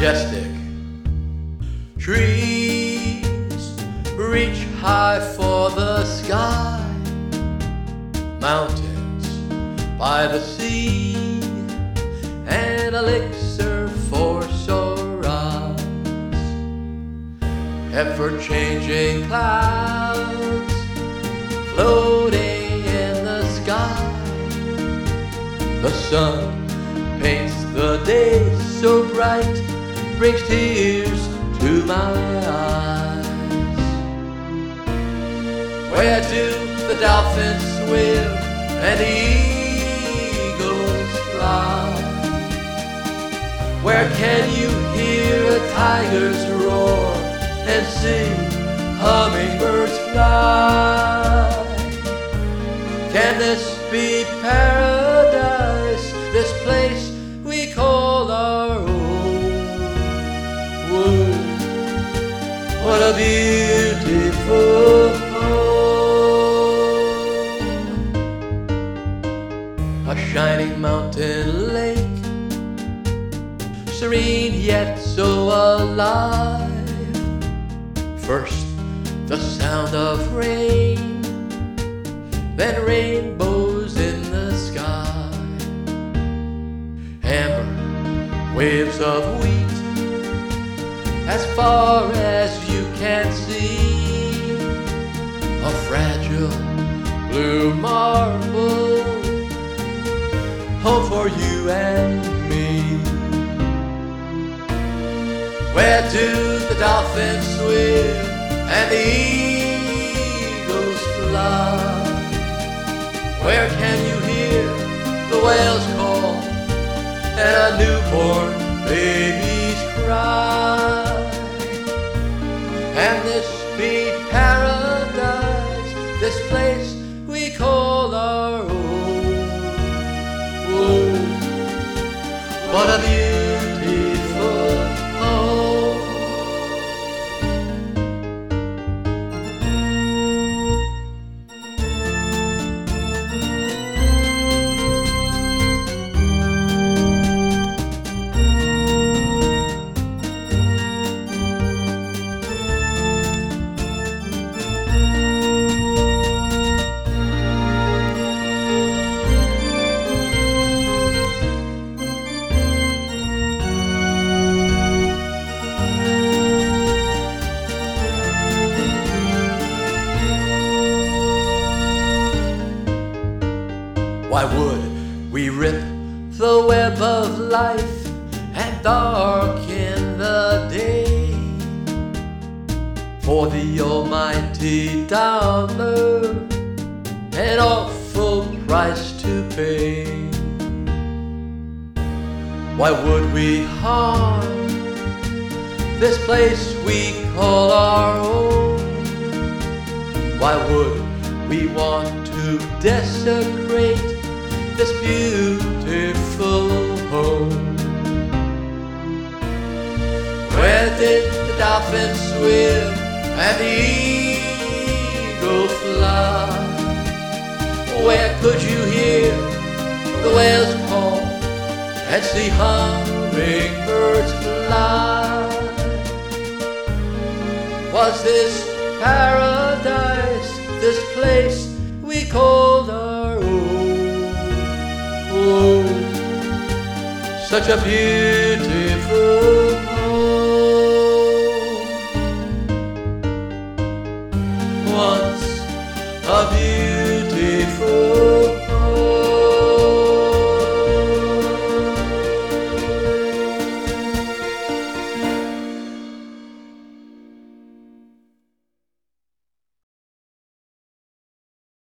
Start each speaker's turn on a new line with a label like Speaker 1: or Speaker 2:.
Speaker 1: majestic. Trees reach high for the sky, mountains by the sea, an elixir for sore eyes. Ever-changing clouds floating in the sky. The sun paints the day so bright, brings tears to my eyes. Where do the dolphins swim and the eagles fly? Where can you hear a tiger's roar and see hummingbirds fly? Can this be paradise, this place we call our own? Whoa, what a beautiful home. A shining mountain lake, serene yet so alive. First the sound of rain, then rainbows in the sky. Amber waves of wheat, as far as you can see. A fragile blue marble, home for you and me. Where do the dolphins swim and the eagles fly? Where can you hear the whales call and a newborn baby's cry? And this be paradise, this place we call our own. Whoa, what a beautiful home. Why would we rip the web of life and darken the day for the almighty dollar, an awful price to pay? Why would we harm this place we call our own? Why would we want to desecrate this beautiful home? Where did the dolphins swim and the eagle fly? Where could you hear the whales call and see hummingbirds fly? Was this paradise, this place we called our own? Oh, such a beautiful